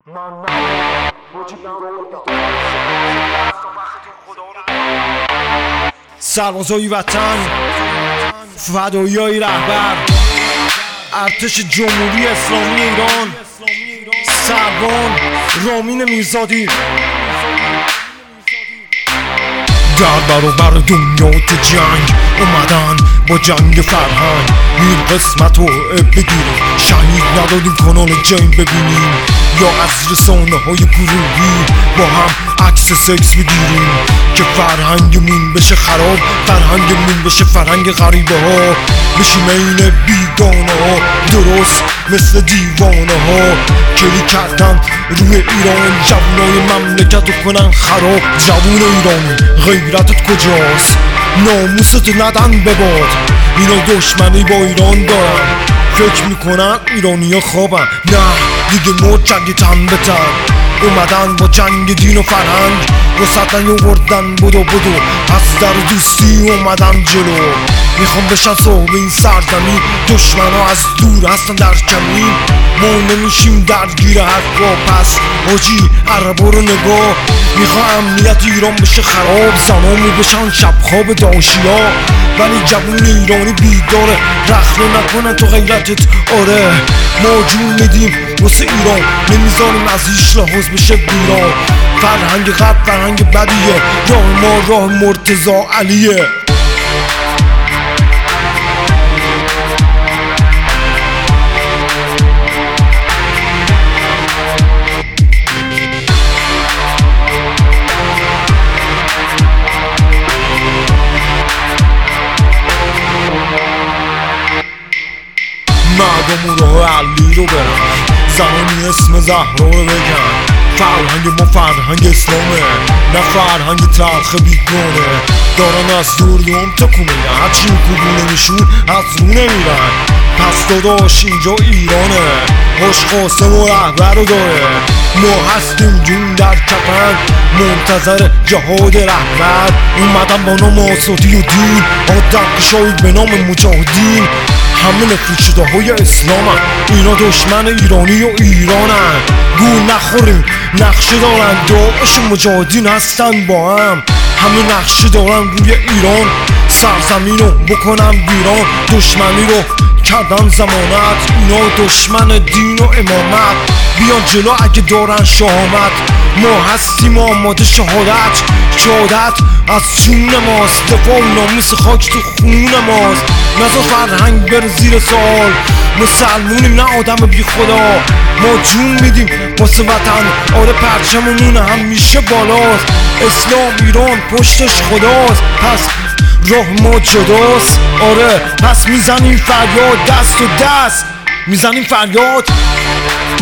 سربازای وطن، فدایای رهبر ارتش جمهوری اسلامی ایران، سربان رامین میرزادی در برابر دنیا تو جنگ اومدن با جنگ فرهنگ. این قسمت رو بگیریم، شهید ندادیم کانال جنگ ببینیم، یا از رسانه های گروهی با هم عکس سکس بگیریم که فرهنگمون بشه خراب، فرهنگمون بشه فرهنگ غریبه ها، بشیم این بیگانه ها، درست مثل دیوانه ها. کلی کردن روی ایران، جوانای مملکت رو کنن خراب. جوان ایرانی غیرتت کجاست؟ ناموست ندن به باد. اینا دشمنی با ایران دارن، فکر میکنن ایرانی ها خوابن. نه دیگه مرد جنگ تن به تن، اومدن با جنگ دین و فرهنگ، وسطن یوردن بدو از در دوستی اومدن جلو. میخوام بشن صاحب این سرزمین، دشمن ها از دور هستن در کمین. ما نمیشیم درگیر حقا، پس حاجی عربا رو نگاه. میخوام امنیت ایران بشه خراب، زنامو بشن شبخواب داشیا، ولی جوون ایرانی بیداره، رخنه نکنن تو غیرتت. آره ما جون میدیم واسه ایران، نمیذاریم از هیچ لحاظ بشه بیران. فرهنگ غرب فرهنگ بدیه، راه ما راه مرتضی علیه. مردم راه علی رو برن، زمانی اسم زهرا رو بگن. فرهنگ ما فرهنگ اسلامه، نه فرهنگ تلخ بیگانه. دارن از دور دوم تکون میدن، هرچی کوبونه میشون از رو نمیرن. پس داداش اینجا ایرانه، هاش قاسم و رهبر رو داره. ما هستیم جون در کفن، منتظر جهاد رهبر. اومدن با نام آزادی و دین، آدم کشایی به نام مجاهدین. همه نفوذ شده های اسلام هن. اینا دشمن ایرانی و ایرانن، گول نخوریم نقشه دارن. داعش و مجاهدین هستن با هم، همه نقشه دارن روی ایران. سرزمین رو بکنن ویران، دشمنی رو کردن زمانت. اینا دشمن دین و امامت، بیان جلو اگه دارن شهامت. ما هستیم آماده شهادت، شهادت از چون ماست. دفاع ناموس خاک تو خون ماست، نزا فرهنگ بر زیر سال. مسلمونیم نه آدم بی خدا، ما جون میدیم واسه وطن. آره پرچممون همیشه بالاست، اسلام ایران پشتش خداست. پس راه ما جداست، آره پس میزنیم فریاد، دست و دست میزنیم فریاد.